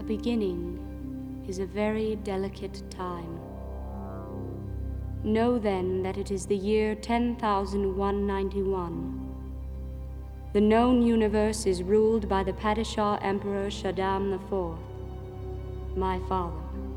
A beginning is a very delicate time. Know then that it is the year 10,191. The known universe is ruled by the Padishah Emperor Shaddam IV, my father.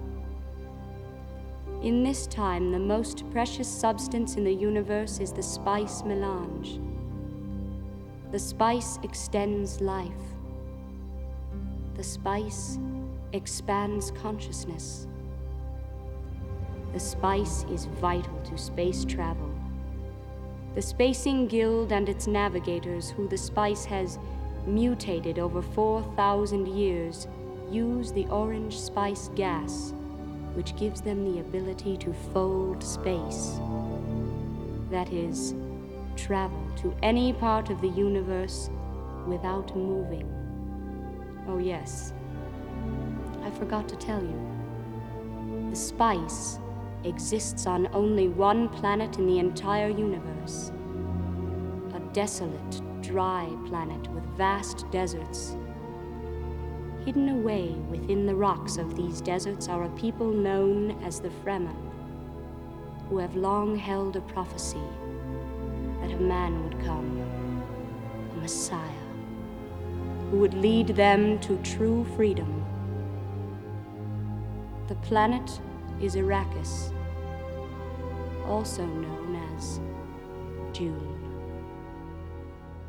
In this time, the most precious substance in the universe is the spice melange. The spice extends life. The spice expands consciousness. The spice is vital to space travel. The Spacing Guild and its navigators, who the spice has mutated over 4,000 years, use the orange spice gas, which gives them the ability to fold space. That is, travel to any part of the universe without moving. Oh yes, I forgot to tell you. The spice exists on only one planet in the entire universe. A desolate, dry planet with vast deserts. Hidden away within the rocks of these deserts are a people known as the Fremen, who have long held a prophecy that a man would come, a Messiah, who would lead them to true freedom. The planet is Arrakis, also known as June.